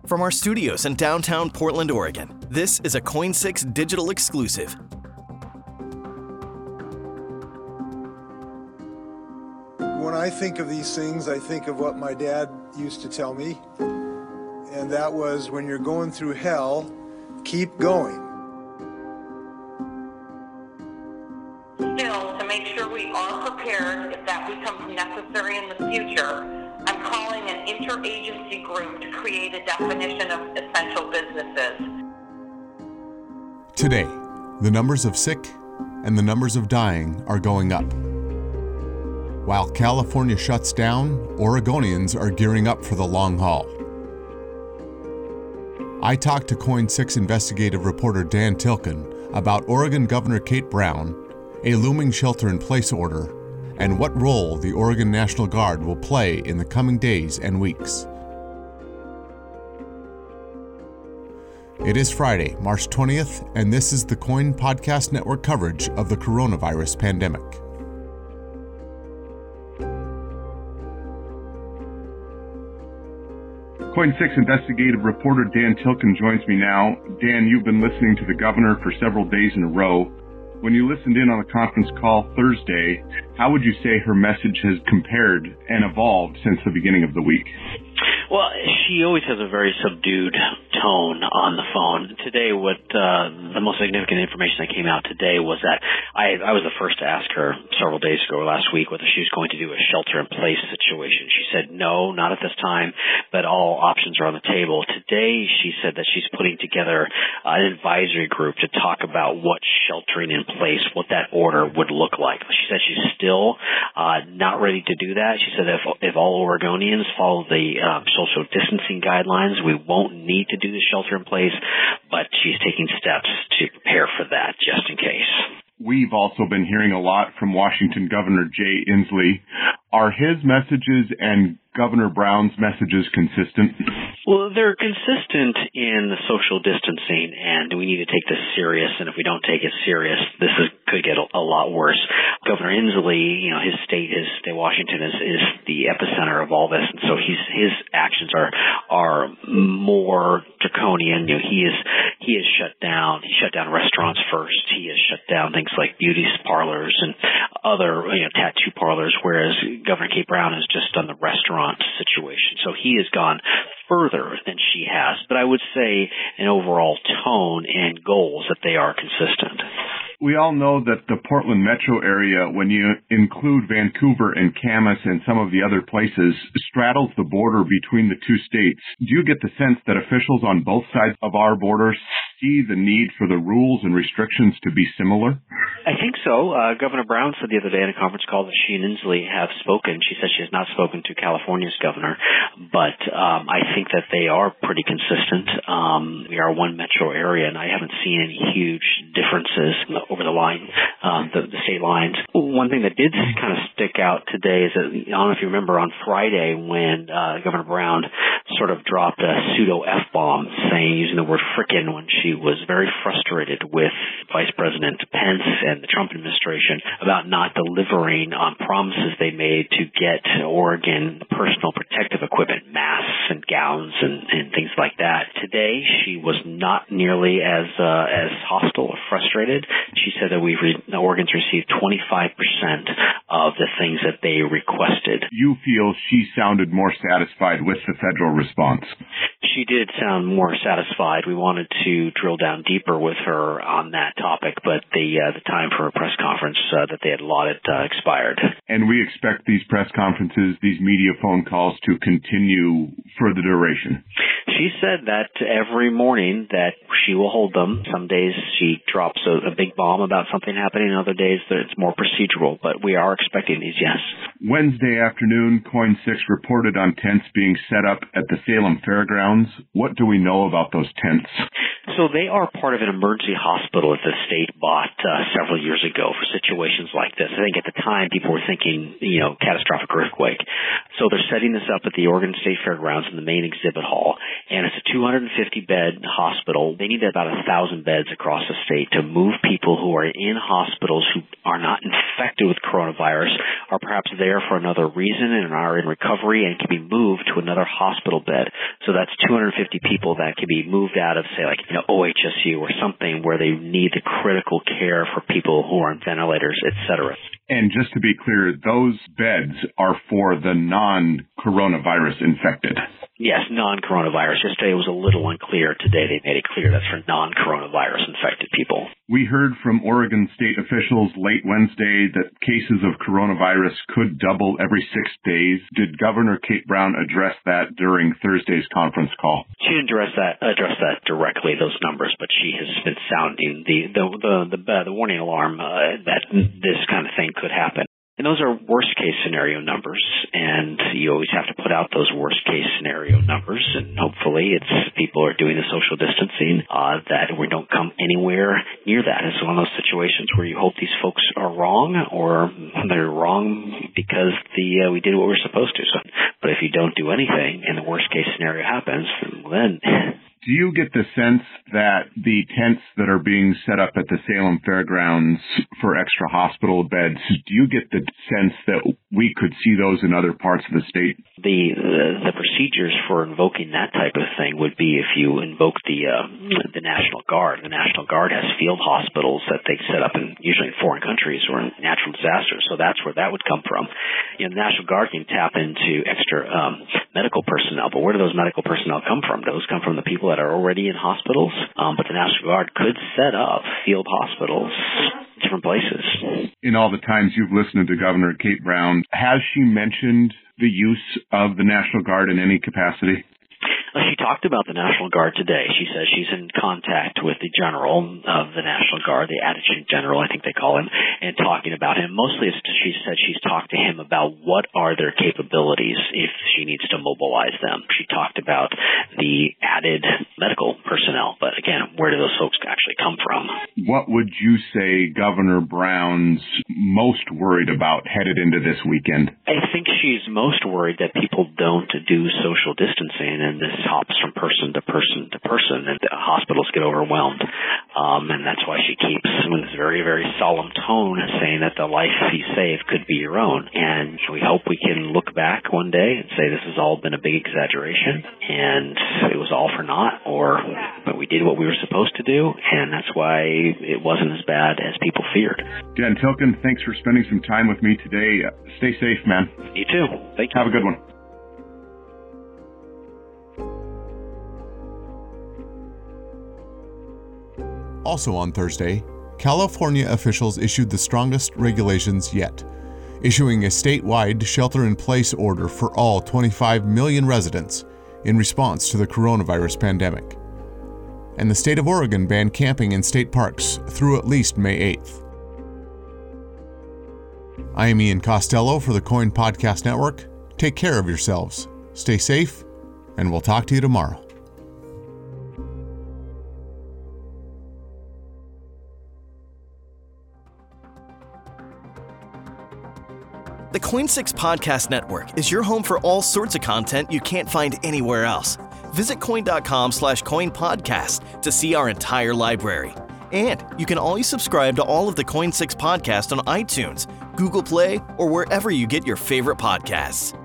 From our studios in downtown Portland, Oregon, this is a Coin6 digital exclusive. When I think of these things, I think of what my dad used to tell me, and that was, when you're going through hell, keep going. Still, to make sure we are prepared if that becomes necessary in the future, I'm calling an interagency group to create a definition of essential businesses. Today, the numbers of sick and the numbers of dying are going up. While California shuts down, Oregonians are gearing up for the long haul. I talked to Coin6 investigative reporter Dan Tilken about Oregon Governor Kate Brown, a looming shelter-in-place order, and what role the Oregon National Guard will play in the coming days and weeks. It is Friday, March 20th, and this is the Coin Podcast Network coverage of the coronavirus pandemic. Coin6 investigative reporter Dan Tilken joins me now. Dan, you've been listening to the governor for several days in a row. When you listened in on the conference call Thursday, how would you say her message has compared and evolved since the beginning of the week? Well, she always has a very subdued tone on the phone. Today, the most significant information that came out today was that I was the first to ask her several days ago, last week, whether she was going to do a shelter-in-place situation. She said no, not at this time, but all options are on the table. Today, she said that she's putting together an advisory group to talk about what sheltering in place, what that order would look like. She said she's still not ready to do that. She said if all Oregonians follow the social distancing guidelines, we won't need to do the shelter in place, but she's taking steps to prepare for that just in case. We've also been hearing a lot from Washington Governor Jay Inslee. Are his messages and Governor Brown's messages consistent? Well, they're consistent in the social distancing, and we need to take this serious, and if we don't take it serious, could get a lot worse. Governor Inslee, his state, Washington, is the epicenter of all this, and so his actions are more draconian. He is shut down. He shut down restaurants first. He has shut down things like beauty parlors and other tattoo parlors, whereas Governor Kate Brown has just done the restaurant situation. So he has gone further than she has. But I would say in overall tone and goals that they are consistent. We all know that the Portland metro area, when you include Vancouver and Camas and some of the other places, straddles the border between the two states. Do you get the sense that officials on both sides of our border see the need for the rules and restrictions to be similar? I think so. Governor Brown said the other day in a conference call that she and Inslee have spoken. She said she has not spoken to California's governor, but I think that they are pretty consistent. We are one metro area, and I haven't seen any huge differences over the line, the state lines. One thing that did kind of stick out today is that, I don't know if you remember on Friday when Governor Brown sort of dropped a pseudo F-bomb using the word frickin' when she was very frustrated with Vice President Pence and the Trump administration about not delivering on promises they made to get Oregon personal protective equipment, masks and gowns and things like that. Today, she was not nearly as hostile or frustrated. She said that Oregon's received 25% of the things that they requested. You feel she sounded more satisfied with the federal response? She did sound more satisfied. We wanted to drill down deeper with her on that topic, but the time for a press conference that they had allotted expired. And we expect these press conferences, these media phone calls to continue for the duration. She said that every morning that she will hold them. Some days she drops a big bomb about something happening, and other days that it's more procedural, but we are expecting these, yes. Wednesday afternoon, Coin6 reported on tents being set up at the Salem Fairgrounds. What do we know about those tents? So they are part of an emergency hospital that the state bought several years ago for situations like this. I think at the time people were thinking, catastrophic earthquake. So they're setting this up at the Oregon State Fairgrounds in the main exhibit hall, and it's a 250-bed hospital. They need about 1,000 beds across the state to move people who are in hospitals who are not infected with coronavirus, are perhaps there for another reason and are in recovery and can be moved to another hospital bed. So that's 250 people that can be moved out of, say, like, OHSU or something where they need the critical care for people who are on ventilators, et cetera. And just to be clear, those beds are for the non-coronavirus infected. Yes, non-coronavirus. Yesterday it was a little unclear. Today they made it clear that's for non-coronavirus infected people. We heard from Oregon state officials late Wednesday that cases of coronavirus could double every 6 days. Did Governor Kate Brown address that during Thursday's conference call? She didn't address that directly, those numbers, but she has been sounding the warning alarm that this kind of thing could happen. And those are worst-case scenario numbers, and you always have to put out those worst-case scenario numbers, and hopefully people are doing the social distancing, that we don't come anywhere near that. It's one of those situations where you hope these folks are wrong, or they're wrong because we did what we were supposed to. But if you don't do anything, and the worst-case scenario happens, then... Do you get the sense that the tents that are being set up at the Salem Fairgrounds for extra hospital beds, do you get the sense that we could see those in other parts of the state? The procedures for invoking that type of thing would be if you invoke the National Guard. The National Guard has field hospitals that they set up usually in foreign countries or in natural disasters, so that's where that would come from. The National Guard can tap into extra medical personnel, but where do those medical personnel come from? Those come from the people that are already in hospitals, but the National Guard could set up field hospitals in different places. In all the times you've listened to Governor Kate Brown, has she mentioned the use of the National Guard in any capacity? She talked about the National Guard today. She says she's in contact with the general of the National Guard, the adjutant general, I think they call him, and talking about him. Mostly she said she's talked to him about what are their capabilities if she needs to mobilize them. She talked about the added medical personnel, but again, where do those folks actually come from? What would you say Governor Brown's most worried about headed into this weekend? I think she's most worried that people don't do social distancing, and this hops from person to person to person, and the hospitals get overwhelmed. And that's why she keeps with this very, very solemn tone saying that the life you save could be your own. And we hope we can look back one day and say this has all been a big exaggeration and it was all for naught, but we did what we were supposed to do, and that's why it wasn't as bad as people feared. Dan Tilken, thanks for spending some time with me today. Stay safe, man. You too. Thank you. Have a good one. Also on Thursday, California officials issued the strongest regulations yet, issuing a statewide shelter-in-place order for all 25 million residents in response to the coronavirus pandemic. And the state of Oregon banned camping in state parks through at least May 8th. I am Ian Costello for the KOIN Podcast Network. Take care of yourselves, stay safe, and we'll talk to you tomorrow. The KOIN 6 Podcast Network is your home for all sorts of content you can't find anywhere else. Visit KOIN.com/KOIN Podcast to see our entire library. And you can always subscribe to all of the KOIN 6 podcasts on iTunes, Google Play, or wherever you get your favorite podcasts.